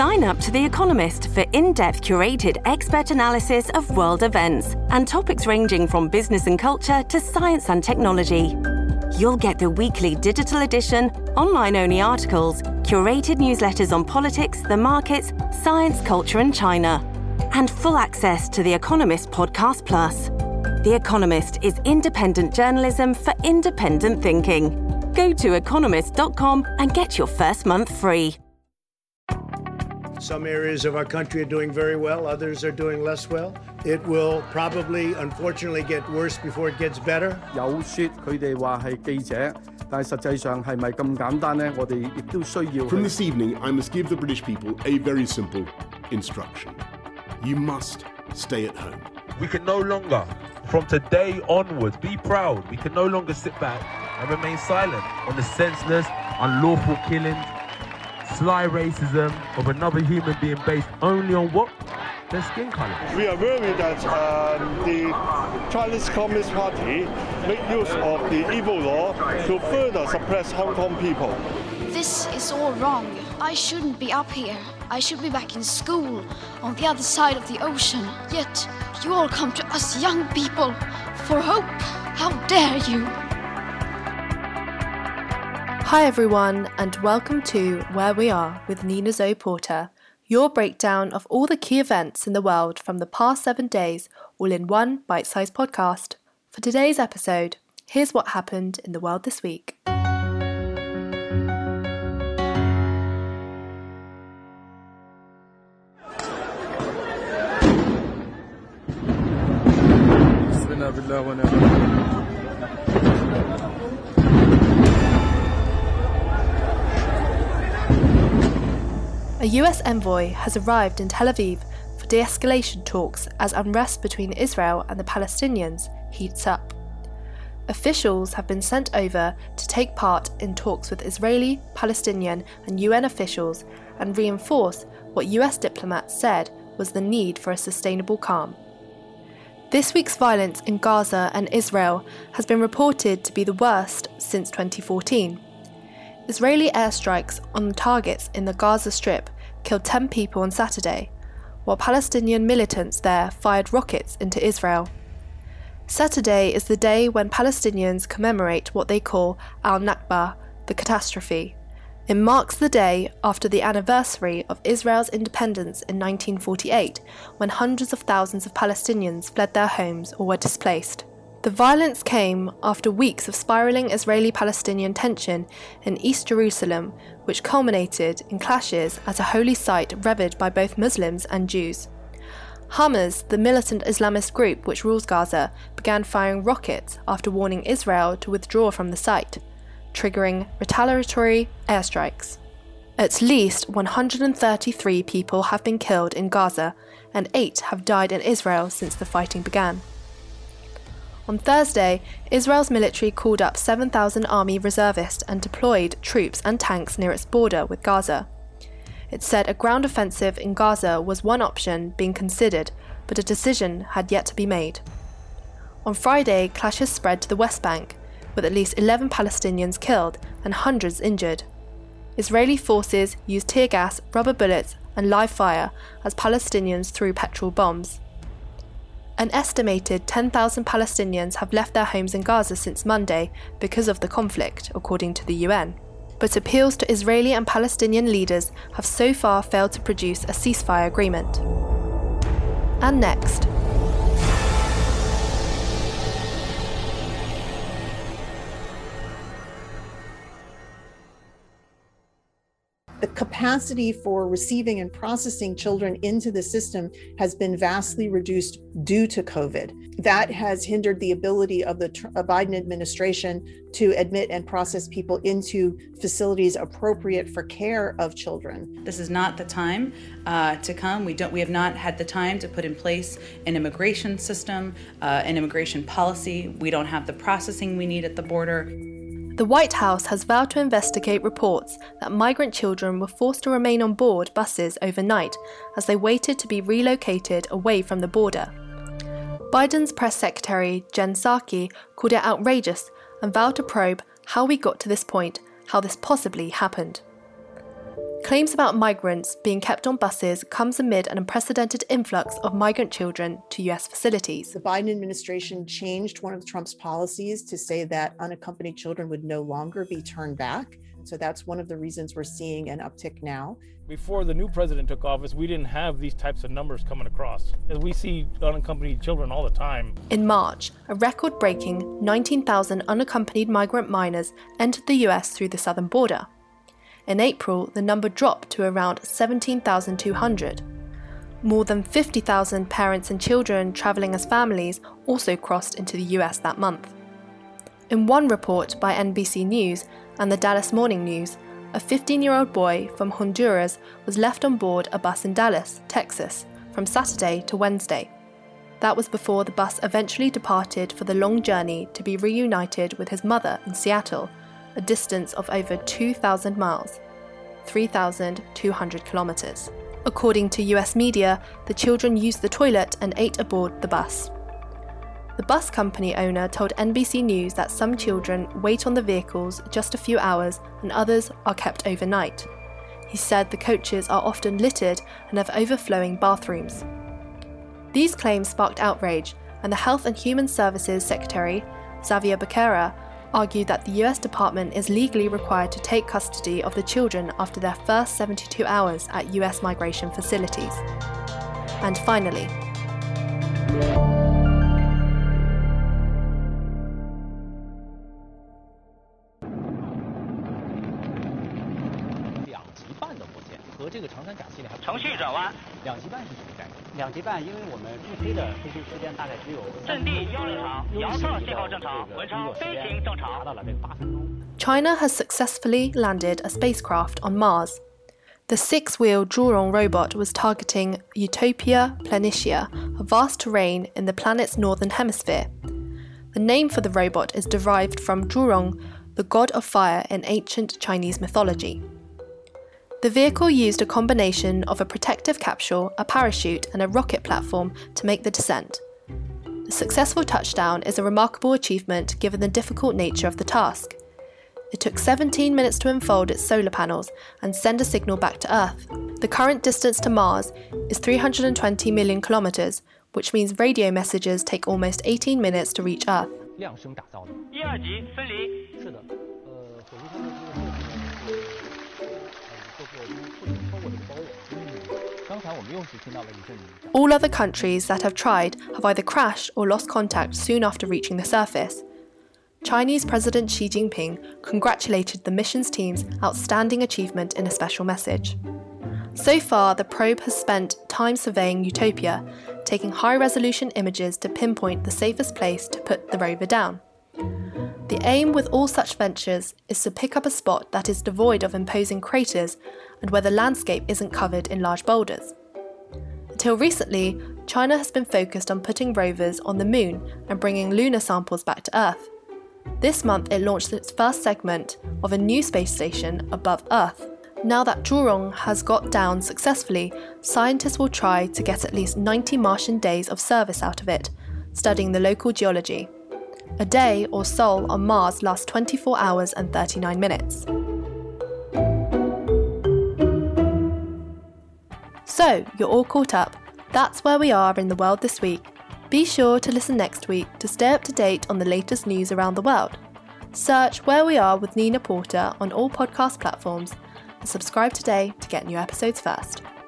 Sign up to The Economist for in-depth curated expert analysis of world events and topics ranging from business and culture to science and technology. You'll get the weekly digital edition, online-only articles, curated newsletters on politics, the markets, science, culture and China, and full access to The Economist Podcast Plus. The Economist is independent journalism for independent thinking. Go to economist.com and get your first month free. Some areas of our country are doing very well, others are doing less well. It will probably, unfortunately, get worse before it gets better. 有說佢哋話係記者，但係實際上係咪咁簡單呢？我哋亦都需要。 From this evening, I must give the British people a very simple instruction. You must stay at home. We can no longer, from today onwards, be proud. We can no longer sit back and remain silent on the senseless, unlawful killings, sly racism of another human being based only on what? Their skin colour. We are worried that the Chinese Communist Party make use of the evil law to further suppress Hong Kong people. This is all wrong. I shouldn't be up here. I should be back in school on the other side of the ocean. Yet you all come to us young people for hope. How dare you? Hi everyone, and welcome to Where We Are with Nina Zoe Porter, your breakdown of all the key events in the world from the past 7 days, all in one bite-sized podcast. For today's episode, here's what happened in the world this week. A US envoy has arrived in Tel Aviv for de-escalation talks as unrest between Israel and the Palestinians heats up. Officials have been sent over to take part in talks with Israeli, Palestinian and UN officials and reinforce what US diplomats said was the need for a sustainable calm. This week's violence in Gaza and Israel has been reported to be the worst since 2014. Israeli airstrikes on targets in the Gaza Strip killed 10 people on Saturday, while Palestinian militants there fired rockets into Israel. Saturday is the day when Palestinians commemorate what they call Al-Nakba, the catastrophe. It marks the day after the anniversary of Israel's independence in 1948, when hundreds of thousands of Palestinians fled their homes or were displaced. The violence came after weeks of spiralling Israeli-Palestinian tension in East Jerusalem, which culminated in clashes at a holy site revered by both Muslims and Jews. Hamas, the militant Islamist group which rules Gaza, began firing rockets after warning Israel to withdraw from the site, triggering retaliatory airstrikes. At least 133 people have been killed in Gaza, and 8 have died in Israel since the fighting began. On Thursday, Israel's military called up 7,000 army reservists and deployed troops and tanks near its border with Gaza. It said a ground offensive in Gaza was one option being considered, but a decision had yet to be made. On Friday, clashes spread to the West Bank, with at least 11 Palestinians killed and hundreds injured. Israeli forces used tear gas, rubber bullets, and live fire as Palestinians threw petrol bombs. An estimated 10,000 Palestinians have left their homes in Gaza since Monday because of the conflict, according to the UN. But appeals to Israeli and Palestinian leaders have so far failed to produce a ceasefire agreement. And next. The capacity for receiving and processing children into the system has been vastly reduced due to COVID. That has hindered the ability of the Biden administration to admit and process people into facilities appropriate for care of children. This is not the time to come. We have not had the time to put in place an immigration system, an immigration policy. We don't have the processing we need at the border. The White House has vowed to investigate reports that migrant children were forced to remain on board buses overnight as they waited to be relocated away from the border. Biden's press secretary, Jen Psaki, called it outrageous and vowed to probe how we got to this point, how this possibly happened. Claims about migrants being kept on buses comes amid an unprecedented influx of migrant children to US facilities. The Biden administration changed one of Trump's policies to say that unaccompanied children would no longer be turned back. So that's one of the reasons we're seeing an uptick now. Before the new president took office, we didn't have these types of numbers coming across. As we see unaccompanied children all the time. In March, a record-breaking 19,000 unaccompanied migrant minors entered the US through the southern border. In April, the number dropped to around 17,200. More than 50,000 parents and children travelling as families also crossed into the US that month. In one report by NBC News and the Dallas Morning News, a 15-year-old boy from Honduras was left on board a bus in Dallas, Texas, from Saturday to Wednesday. That was before the bus eventually departed for the long journey to be reunited with his mother in Seattle, a distance of over 2,000 miles, 3,200 kilometers. According to US media, the children used the toilet and ate aboard the bus. The bus company owner told NBC News that some children wait on the vehicles just a few hours and others are kept overnight. He said the coaches are often littered and have overflowing bathrooms. These claims sparked outrage, and the Health and Human Services Secretary, Xavier Becerra, argued that the US Department is legally required to take custody of the children after their first 72 hours at US migration facilities. And finally, China has successfully landed a spacecraft on Mars. The 6-wheel Zhurong robot was targeting Utopia Planitia, a vast terrain in the planet's northern hemisphere. The name for the robot is derived from Zhurong, the god of fire in ancient Chinese mythology. The vehicle used a combination of a protective capsule, a parachute, and a rocket platform to make the descent. The successful touchdown is a remarkable achievement given the difficult nature of the task. It took 17 minutes to unfold its solar panels and send a signal back to Earth. The current distance to Mars is 320 million kilometers, which means radio messages take almost 18 minutes to reach Earth. All other countries that have tried have either crashed or lost contact soon after reaching the surface. Chinese President Xi Jinping congratulated the mission's team's outstanding achievement in a special message. So far, the probe has spent time surveying Utopia, taking high-resolution images to pinpoint the safest place to put the rover down. The aim with all such ventures is to pick up a spot that is devoid of imposing craters and where the landscape isn't covered in large boulders. Until recently, China has been focused on putting rovers on the moon and bringing lunar samples back to Earth. This month it launched its first segment of a new space station above Earth. Now that Zhurong has got down successfully, scientists will try to get at least 90 Martian days of service out of it, studying the local geology. A day or sol on Mars lasts 24 hours and 39 minutes. So, you're all caught up. That's where we are in the world this week. Be sure to listen next week to stay up to date on the latest news around the world. Search Where We Are with Nina Porter on all podcast platforms and subscribe today to get new episodes first.